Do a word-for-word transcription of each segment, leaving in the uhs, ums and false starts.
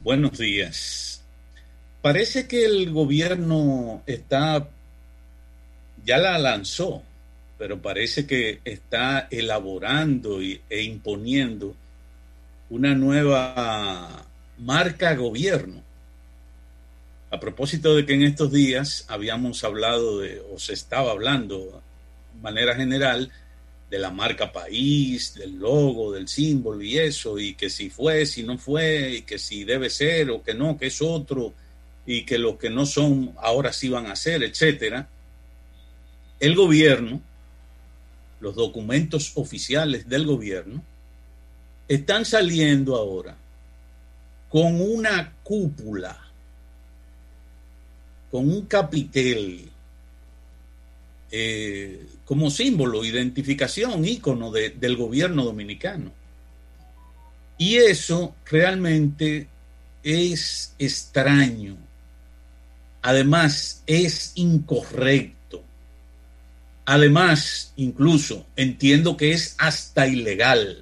Buenos días. Parece que el gobierno está, ya la lanzó, pero parece que está elaborando y, e imponiendo una nueva marca gobierno. A propósito de que en estos días habíamos hablado de, o se estaba hablando de manera general, de la marca país, del logo, del símbolo y eso, y que si fue, si no fue, y que si debe ser o que no, que es otro, y que los que no son ahora sí van a ser, etcétera. El gobierno, los documentos oficiales del gobierno, están saliendo ahora con una cúpula, con un capitel, eh, como símbolo, identificación, ícono de, del gobierno dominicano. Y eso realmente es extraño. Además, es incorrecto. Además, incluso entiendo que es hasta ilegal.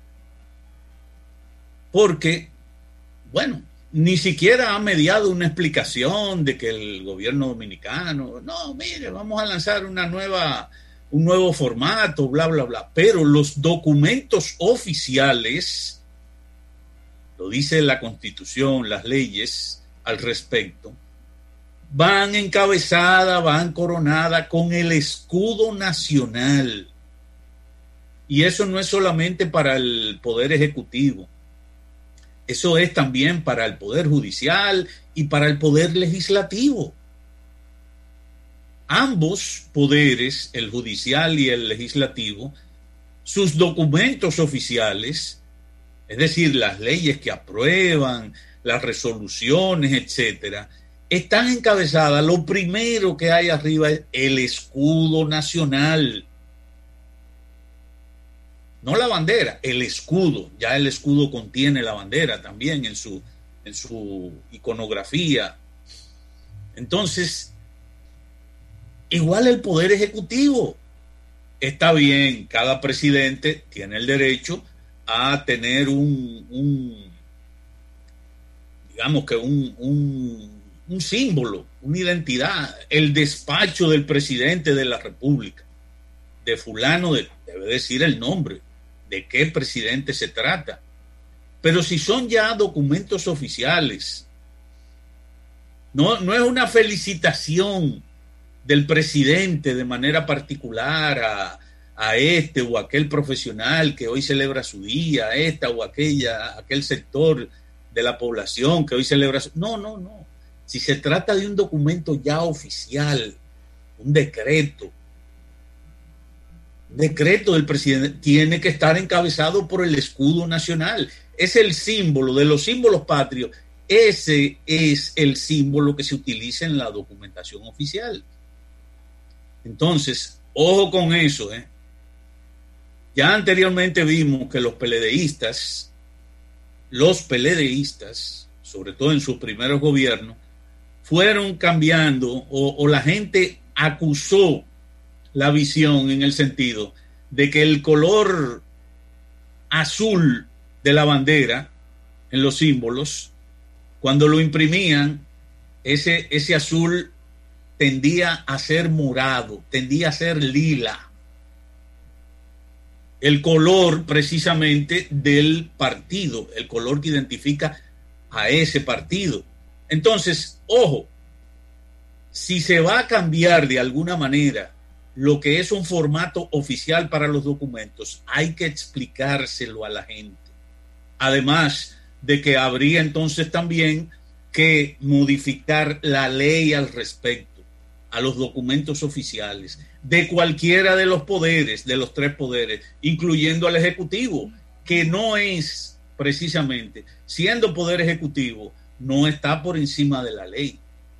Porque, bueno, ni siquiera ha mediado una explicación de que el gobierno dominicano, no, mire, vamos a lanzar una nueva, un nuevo formato, bla, bla, bla. Pero los documentos oficiales, lo dice la Constitución, las leyes al respecto, van encabezadas, van coronadas con el escudo nacional. Y eso no es solamente para el Poder Ejecutivo. Eso es también para el Poder Judicial y para el Poder Legislativo. Ambos poderes, el judicial y el legislativo, sus documentos oficiales, es decir, las leyes que aprueban, las resoluciones, etcétera, están encabezadas. Lo primero que hay arriba es el escudo nacional. No la bandera, el escudo. Ya el escudo contiene la bandera también en su, en su iconografía. Entonces, igual el Poder Ejecutivo. Está bien, cada presidente tiene el derecho a tener un, un digamos que un, un, un símbolo, una identidad, el despacho del presidente de la República. De fulano, de, debe decir el nombre. ¿De qué presidente se trata? Pero si son ya documentos oficiales, no, no es una felicitación del presidente de manera particular a, a este o aquel profesional que hoy celebra su día, a esta o aquella, aquel sector de la población que hoy celebra su... No, no, no. Si se trata de un documento ya oficial, un decreto, decreto del presidente, tiene que estar encabezado por el escudo nacional. Es el símbolo de los símbolos patrios. Ese es el símbolo que se utiliza en la documentación oficial. Entonces, ojo con eso, ¿eh? Ya anteriormente vimos que los peledeístas, los peledeístas, sobre todo en sus primeros gobiernos, fueron cambiando o, o la gente acusó la visión en el sentido de que el color azul de la bandera en los símbolos, cuando lo imprimían, ese, ese azul tendía a ser morado, tendía a ser lila. El color precisamente del partido, el color que identifica a ese partido. Entonces, ojo, si se va a cambiar de alguna manera lo que es un formato oficial para los documentos, hay que explicárselo a la gente. Además de que habría entonces también que modificar la ley al respecto, a los documentos oficiales, de cualquiera de los poderes, de los tres poderes, incluyendo al Ejecutivo, que no es precisamente, siendo Poder Ejecutivo, no está por encima de la ley.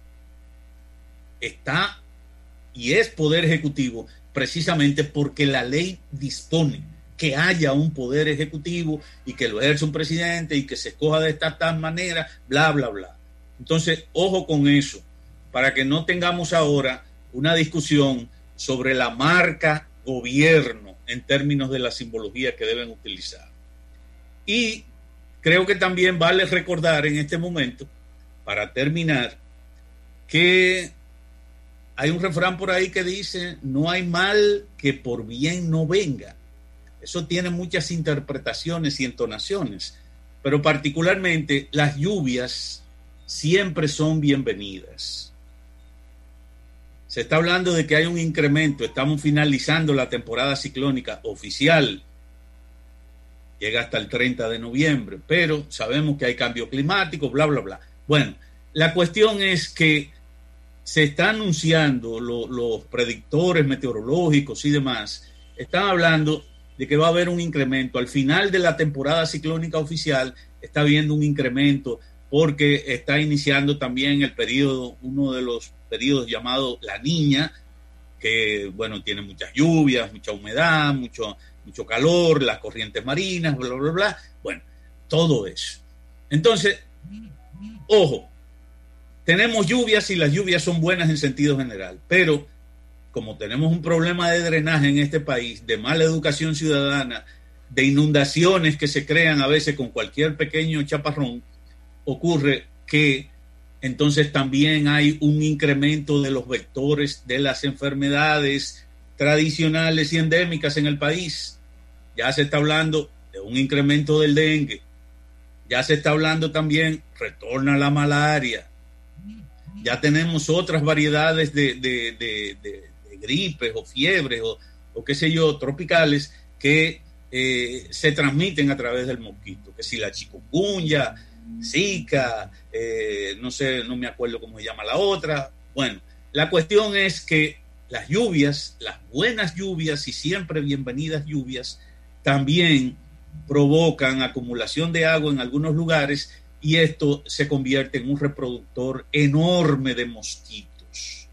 Está y es Poder Ejecutivo precisamente porque la ley dispone que haya un Poder Ejecutivo y que lo ejerce un presidente y que se escoja de esta tal manera, bla, bla, bla. Entonces, ojo con eso, para que no tengamos ahora una discusión sobre la marca gobierno en términos de la simbología que deben utilizar. Y creo que también vale recordar en este momento, para terminar, que hay un refrán por ahí que dice, no hay mal que por bien no venga. Eso tiene muchas interpretaciones y entonaciones, pero particularmente las lluvias siempre son bienvenidas. Se está hablando de que hay un incremento, estamos finalizando la temporada ciclónica oficial, llega hasta el treinta de noviembre, pero sabemos que hay cambio climático, bla, bla, bla. Bueno, la cuestión es que se está anunciando, lo, los predictores meteorológicos y demás, están hablando de que va a haber un incremento. Al final de la temporada ciclónica oficial está habiendo un incremento porque está iniciando también el periodo, uno de los periodos llamado La Niña, que, bueno, tiene muchas lluvias, mucha humedad, mucho, mucho calor, las corrientes marinas, bla, bla, bla. Bueno, todo eso. Entonces, ojo, tenemos lluvias y las lluvias son buenas en sentido general, pero como tenemos un problema de drenaje en este país, de mala educación ciudadana, de inundaciones que se crean a veces con cualquier pequeño chaparrón, ocurre que entonces también hay un incremento de los vectores de las enfermedades tradicionales y endémicas en el país. Ya se está hablando de un incremento del dengue, ya se está hablando también, retorna la malaria, ya tenemos otras variedades de, de, de, de, de gripes o fiebres o, o qué sé yo, tropicales que eh, se transmiten a través del mosquito, que si la chikungunya, Zika, eh, no sé, no me acuerdo cómo se llama la otra. Bueno, la cuestión es que las lluvias, las buenas lluvias y siempre bienvenidas lluvias, también provocan acumulación de agua en algunos lugares y esto se convierte en un reproductor enorme de mosquitos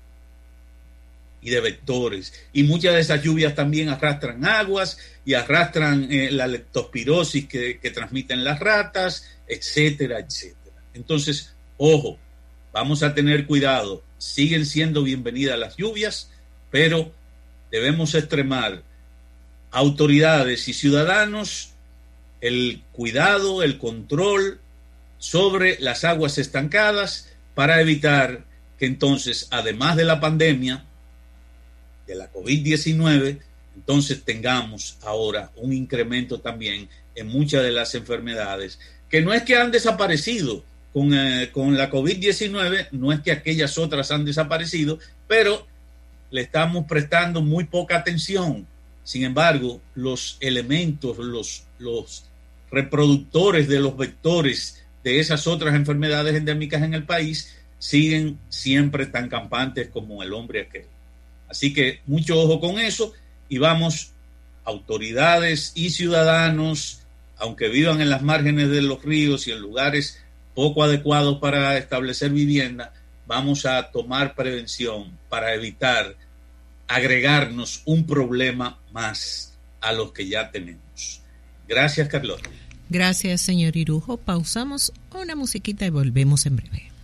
y de vectores. Y muchas de esas lluvias también arrastran aguas y arrastran eh, la leptospirosis que, que transmiten las ratas, etcétera, etcétera. Entonces, ojo, vamos a tener cuidado. Siguen siendo bienvenidas las lluvias, pero debemos extremar, autoridades y ciudadanos, el cuidado, el control sobre las aguas estancadas para evitar que entonces, además de la pandemia de la COVID diecinueve, entonces tengamos ahora un incremento también en muchas de las enfermedades que no es que han desaparecido con, eh, con la COVID diecinueve, no es que aquellas otras han desaparecido, pero le estamos prestando muy poca atención. Sin embargo, los elementos, los, los reproductores de los vectores de esas otras enfermedades endémicas en el país siguen siempre tan campantes como el hombre aquel. Así que mucho ojo con eso y vamos, autoridades y ciudadanos, aunque vivan en las márgenes de los ríos y en lugares poco adecuados para establecer vivienda, vamos a tomar prevención para evitar agregarnos un problema más a los que ya tenemos. Gracias, Carlota. Gracias, señor Irujo. Pausamos una musiquita y volvemos en breve.